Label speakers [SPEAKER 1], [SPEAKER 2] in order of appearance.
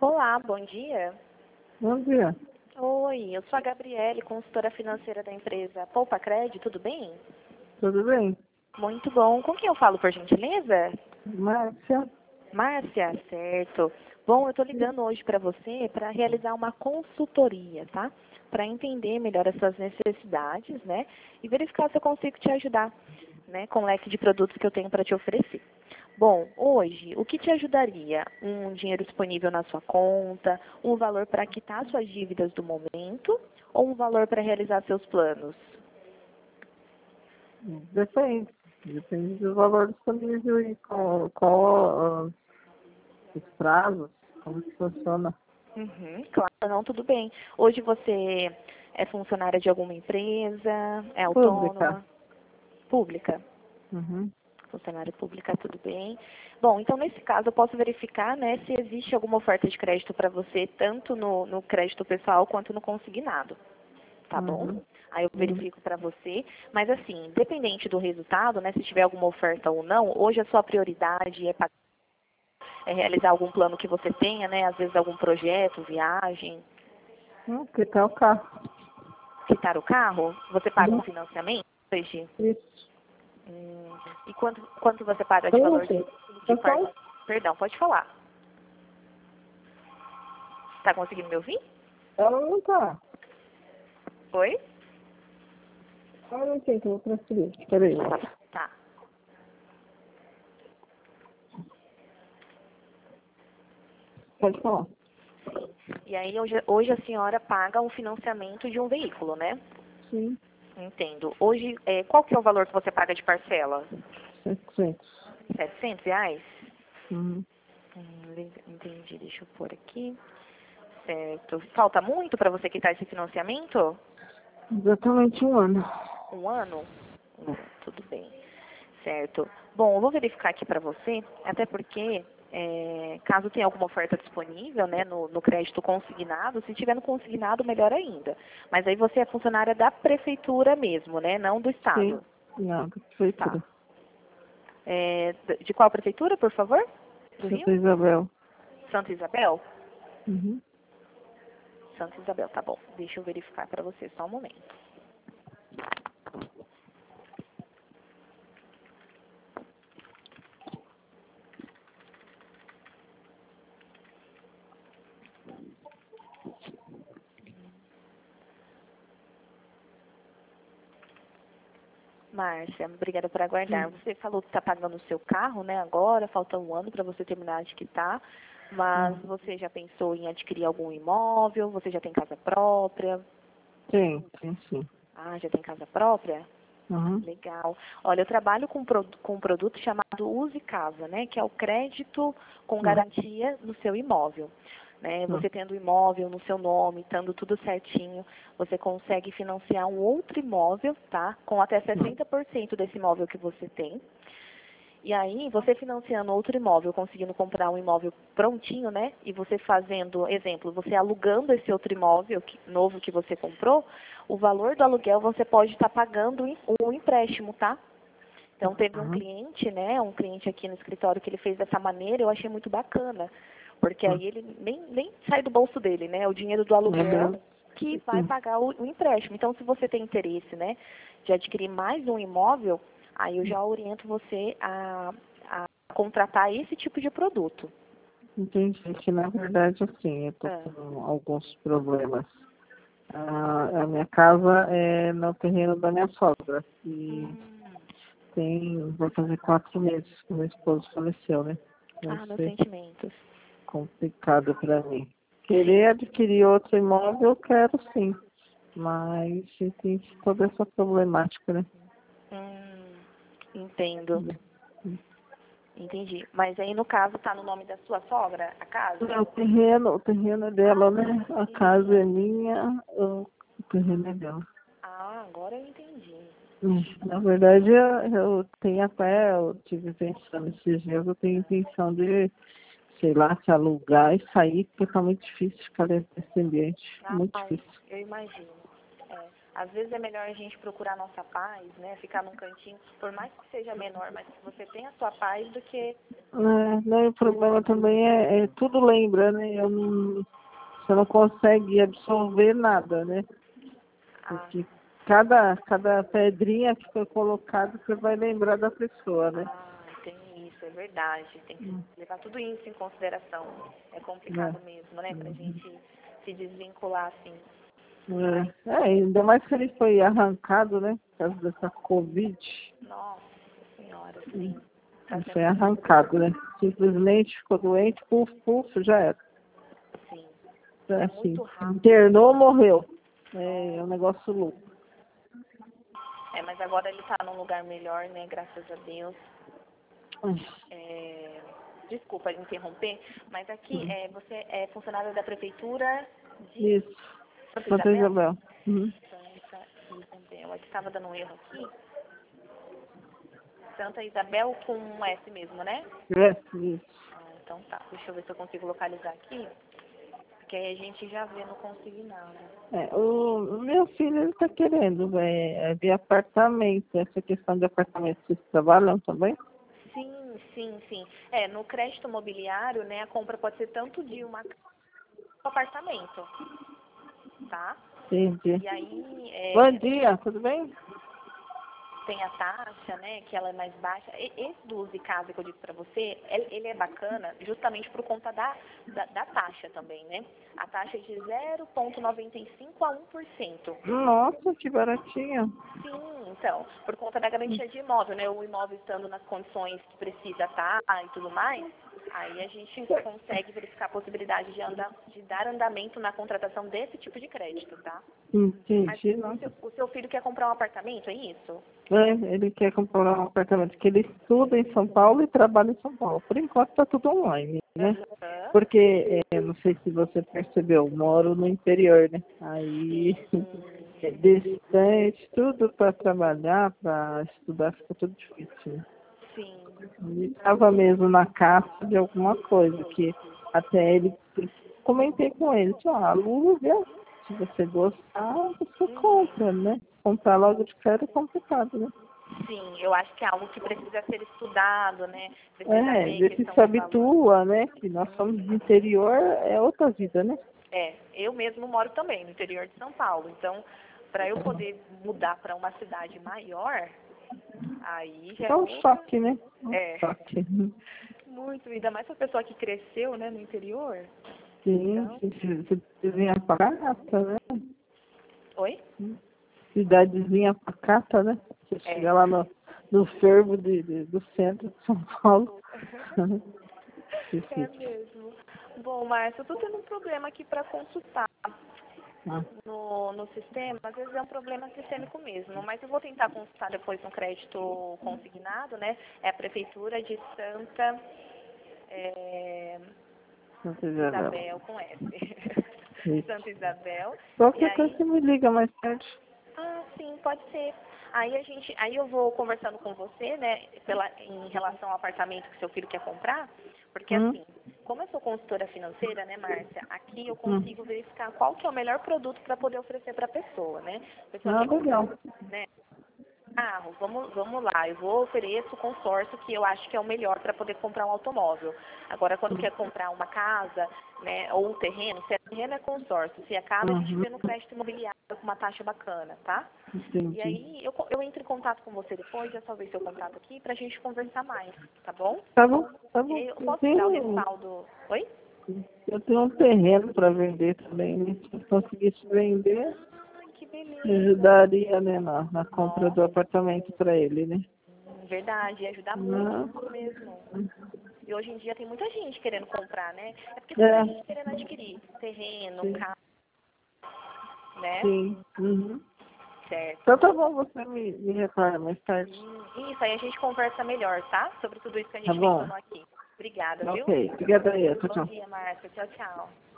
[SPEAKER 1] Olá, bom dia.
[SPEAKER 2] Bom dia.
[SPEAKER 1] Oi, eu sou a Gabriele, consultora financeira da empresa Poupa Cred, tudo bem?
[SPEAKER 2] Tudo bem?
[SPEAKER 1] Muito bom. Com quem eu falo, por gentileza?
[SPEAKER 2] Márcia?
[SPEAKER 1] Márcia, certo. Bom, eu estou ligando hoje para você para realizar uma consultoria, tá? Para entender melhor as suas necessidades, né? E verificar se eu consigo te ajudar, né? Com o leque de produtos que eu tenho para te oferecer. Bom, hoje, o que te ajudaria? Um dinheiro disponível na sua conta, um valor para quitar suas dívidas do momento ou um valor para realizar seus planos?
[SPEAKER 2] Depende. Depende do valor disponível e qual os prazos, como que funciona.
[SPEAKER 1] Claro, não, tudo bem. Hoje você é funcionária de alguma empresa, é
[SPEAKER 2] Pública.
[SPEAKER 1] autônoma, pública?
[SPEAKER 2] Uhum.
[SPEAKER 1] Funcionária pública, tudo bem. Bom, então nesse caso eu posso verificar, né, se existe alguma oferta de crédito para você, tanto no crédito pessoal quanto no consignado. Tá bom?
[SPEAKER 2] Uhum.
[SPEAKER 1] Aí eu
[SPEAKER 2] Uhum.
[SPEAKER 1] verifico para você. Mas assim, independente do resultado, né, se tiver alguma oferta ou não, hoje a sua prioridade é realizar algum plano que você tenha, né? Às vezes algum projeto, viagem,
[SPEAKER 2] Que tal o carro?
[SPEAKER 1] quitar o carro. Você paga um
[SPEAKER 2] Uhum.
[SPEAKER 1] financiamento hoje?
[SPEAKER 2] Isso.
[SPEAKER 1] E quanto você paga de valor
[SPEAKER 2] Isso.
[SPEAKER 1] de
[SPEAKER 2] Então,
[SPEAKER 1] Perdão, pode falar. Tá conseguindo me ouvir?
[SPEAKER 2] ela não tá.
[SPEAKER 1] Oi?
[SPEAKER 2] Ela não tem que eu vou transferir. Espera aí.
[SPEAKER 1] Tá.
[SPEAKER 2] Pode falar.
[SPEAKER 1] E aí hoje a senhora paga um financiamento de um veículo, né?
[SPEAKER 2] Sim.
[SPEAKER 1] Entendo. Hoje, qual que é o valor que você paga de parcela?
[SPEAKER 2] 700.
[SPEAKER 1] R$ 700?
[SPEAKER 2] Uhum.
[SPEAKER 1] Entendi, deixa eu pôr aqui. Certo. Falta muito para você quitar esse financiamento?
[SPEAKER 2] Exatamente um ano.
[SPEAKER 1] Um ano? Tudo bem. Certo. Bom, eu vou verificar aqui para você, até porque, caso tenha alguma oferta disponível, né, no crédito consignado, se tiver no consignado, melhor ainda. Mas aí você é funcionária da prefeitura mesmo, né, não do
[SPEAKER 2] Sim.
[SPEAKER 1] estado.
[SPEAKER 2] Não, da
[SPEAKER 1] Tá.
[SPEAKER 2] prefeitura.
[SPEAKER 1] De qual prefeitura, por favor? Do Rio?
[SPEAKER 2] Santa Isabel.
[SPEAKER 1] Santa Isabel?
[SPEAKER 2] Uhum.
[SPEAKER 1] Santa Isabel, tá bom. Deixa eu verificar para você só um momento. Márcia, obrigada por aguardar. Você falou que está pagando o seu carro, né, agora, falta um ano para você terminar de quitar, mas você já pensou em adquirir algum imóvel? Você já tem casa própria?
[SPEAKER 2] Tem sim.
[SPEAKER 1] Ah, já tem casa própria?
[SPEAKER 2] Uhum.
[SPEAKER 1] Legal. Olha, eu trabalho com um produto chamado Use Casa, né, que é o crédito com garantia no seu imóvel. Né? Você tendo o imóvel no seu nome, estando tudo certinho, você consegue financiar um outro imóvel, tá? Com até 60% desse imóvel que você tem. E aí, você financiando outro imóvel, conseguindo comprar um imóvel prontinho, né? E você fazendo, exemplo, você alugando esse outro imóvel novo que você comprou, o valor do aluguel você pode estar pagando um empréstimo, tá? Então, teve um cliente, né? Um cliente aqui no escritório que ele fez dessa maneira, eu achei muito bacana. Porque aí ele nem sai do bolso dele, né? O dinheiro do aluguel que vai pagar o empréstimo. Então, se você tem interesse, né, de adquirir mais um imóvel, aí eu já oriento você a contratar esse tipo de produto.
[SPEAKER 2] Entendi que, na verdade, assim, eu tô com alguns problemas. A minha casa é no terreno da minha sogra. E vai fazer 4 meses que meu esposo faleceu, né? Vai
[SPEAKER 1] Meus
[SPEAKER 2] ser
[SPEAKER 1] sentimentos.
[SPEAKER 2] complicado para mim. Querer adquirir outro imóvel, eu quero sim. Mas tem toda essa problemática, né?
[SPEAKER 1] Entendo. Entendi. Mas aí, no caso, tá no nome da sua sogra, a casa?
[SPEAKER 2] O terreno é dela, né? A casa é minha, o terreno é dela.
[SPEAKER 1] Ah, agora eu entendi.
[SPEAKER 2] Na verdade, eu tenho até, eu tive pensando esses dias, eu tenho intenção de, sei lá, se alugar e sair, porque tá muito difícil ficar nesse ambiente. Muito difícil.
[SPEAKER 1] Eu imagino. Às vezes é melhor a gente procurar a nossa paz, né? Ficar num cantinho, por mais que seja menor, mas que você tenha a sua paz do que...
[SPEAKER 2] Não, o problema também tudo lembra, né? Você não consegue absorver nada, né?
[SPEAKER 1] Ah,
[SPEAKER 2] Porque cada pedrinha que foi colocada, você vai lembrar da pessoa, né?
[SPEAKER 1] tem isso, é verdade. Tem que levar tudo isso em consideração. É complicado
[SPEAKER 2] É.
[SPEAKER 1] mesmo, né? Pra gente se desvincular assim.
[SPEAKER 2] Ainda mais que ele foi arrancado, né? Por causa dessa Covid.
[SPEAKER 1] Nossa senhora, sim. Tá
[SPEAKER 2] Foi
[SPEAKER 1] sendo
[SPEAKER 2] arrancado, né? Simplesmente ficou doente, puf, já era.
[SPEAKER 1] sim.
[SPEAKER 2] É
[SPEAKER 1] É
[SPEAKER 2] assim,
[SPEAKER 1] muito rápido.
[SPEAKER 2] internou, morreu. É um negócio louco.
[SPEAKER 1] Mas agora ele tá num lugar melhor, né? Graças a Deus. Desculpa interromper, mas aqui você é funcionária da prefeitura de
[SPEAKER 2] Isso,
[SPEAKER 1] Santa
[SPEAKER 2] Santa
[SPEAKER 1] Isabel?
[SPEAKER 2] Isabel. Uhum.
[SPEAKER 1] Santa Isabel. Aqui estava dando um erro aqui. Santa Isabel com um S mesmo, né?
[SPEAKER 2] Isso.
[SPEAKER 1] Então tá. Deixa eu ver se eu consigo localizar aqui. Porque aí a gente já vê no consignado.
[SPEAKER 2] O meu filho ele tá querendo ver apartamento. Essa questão de apartamento, vocês trabalham também?
[SPEAKER 1] Sim. No crédito imobiliário, né, a compra pode ser tanto de um apartamento, tá?
[SPEAKER 2] Entendi.
[SPEAKER 1] E aí
[SPEAKER 2] Bom dia, tudo bem?
[SPEAKER 1] tem a taxa, né, que ela é mais baixa. Esse do Use Casa que eu disse para você, ele é bacana justamente por conta da taxa também, né? A taxa é de 0,95 a 1%.
[SPEAKER 2] Nossa, que baratinho.
[SPEAKER 1] Sim, então, por conta da garantia de imóvel, né? O imóvel estando nas condições que precisa estar e tudo mais, aí a gente consegue verificar a possibilidade de dar andamento na contratação desse tipo de crédito, tá? Mas
[SPEAKER 2] Entendi, não.
[SPEAKER 1] o seu filho quer comprar um apartamento, é isso?
[SPEAKER 2] Ele quer comprar um apartamento, que ele estuda em São Paulo e trabalha em São Paulo. Por enquanto está tudo online, né?
[SPEAKER 1] Aham.
[SPEAKER 2] Porque, não sei se você percebeu, eu moro no interior, né? Aí é distante, tudo para trabalhar, para estudar, fica tudo difícil, né?
[SPEAKER 1] Sim.
[SPEAKER 2] Ele estava mesmo na caça de alguma coisa, que até ele, comentei com ele, aluga, se você gostar, você compra, né? Comprar logo de cara é complicado, né?
[SPEAKER 1] Sim, eu acho que é algo que precisa ser estudado, né? Precisa ver
[SPEAKER 2] Ver se
[SPEAKER 1] questão
[SPEAKER 2] se
[SPEAKER 1] de valor.
[SPEAKER 2] habitua, né? Que nós somos do interior, é outra vida, né?
[SPEAKER 1] Eu mesmo moro também no interior de São Paulo, então para eu poder mudar para uma cidade maior, aí já é
[SPEAKER 2] É um
[SPEAKER 1] outra.
[SPEAKER 2] choque, né? Um choque.
[SPEAKER 1] Muito, ainda mais para pessoa que cresceu, né, no interior.
[SPEAKER 2] Sim,
[SPEAKER 1] Então,
[SPEAKER 2] cidadezinha pacata, né?
[SPEAKER 1] oi?
[SPEAKER 2] Cidadezinha pacata, né? Você chega lá no fervo do centro de São Paulo.
[SPEAKER 1] É mesmo. Bom, Márcia, eu tô tendo um problema aqui para consultar no sistema. Às vezes é um problema sistêmico mesmo, mas eu vou tentar consultar depois no crédito consignado, né? É a Prefeitura de Santa
[SPEAKER 2] Santa Isabel.
[SPEAKER 1] Isabel com S.
[SPEAKER 2] Isso.
[SPEAKER 1] Santa Isabel. E
[SPEAKER 2] Qualquer coisa
[SPEAKER 1] aí,
[SPEAKER 2] você me liga mais tarde.
[SPEAKER 1] sim, pode ser. Aí eu vou conversando com você, né, em relação ao apartamento que seu filho quer comprar, porque assim, como eu sou consultora financeira, né, Márcia, aqui eu consigo verificar qual que é o melhor produto para poder oferecer para a pessoa, né? A pessoa quer comprar,
[SPEAKER 2] Legal.
[SPEAKER 1] né, carro, vamos lá, eu vou oferecer o consórcio que eu acho que é o melhor para poder comprar um automóvel. Agora, quando quer comprar uma casa, né, ou um terreno, se é terreno é consórcio, se é casa a gente vê no crédito imobiliário com uma taxa bacana, tá? E
[SPEAKER 2] Entendi.
[SPEAKER 1] aí eu entro em contato com você depois, já salvei seu contato aqui pra gente conversar mais, tá bom?
[SPEAKER 2] Tá bom, tá
[SPEAKER 1] E
[SPEAKER 2] bom.
[SPEAKER 1] aí eu posso te dar o respaldo. Oi?
[SPEAKER 2] Eu tenho um terreno para vender também, né? Se eu conseguisse vender,
[SPEAKER 1] Ai, que
[SPEAKER 2] me
[SPEAKER 1] beleza.
[SPEAKER 2] ajudaria, né, na compra
[SPEAKER 1] Nossa,
[SPEAKER 2] do apartamento para ele, né?
[SPEAKER 1] verdade, ia ajudar muito,
[SPEAKER 2] Não.
[SPEAKER 1] muito mesmo. E hoje em dia tem muita gente querendo comprar, né? É porque tem muita
[SPEAKER 2] É,
[SPEAKER 1] gente querendo adquirir terreno,
[SPEAKER 2] sim,
[SPEAKER 1] carro, né?
[SPEAKER 2] sim. Uhum.
[SPEAKER 1] Certo.
[SPEAKER 2] Então tá bom, você me retorna mais tarde.
[SPEAKER 1] Isso, aí a gente conversa melhor, tá? Sobre tudo isso que a
[SPEAKER 2] Tá
[SPEAKER 1] gente
[SPEAKER 2] bom?
[SPEAKER 1] mencionou aqui. Obrigada, viu?
[SPEAKER 2] Ok. Obrigada aí. Tchau,
[SPEAKER 1] Bom
[SPEAKER 2] tchau.
[SPEAKER 1] dia, Márcia. Tchau, tchau.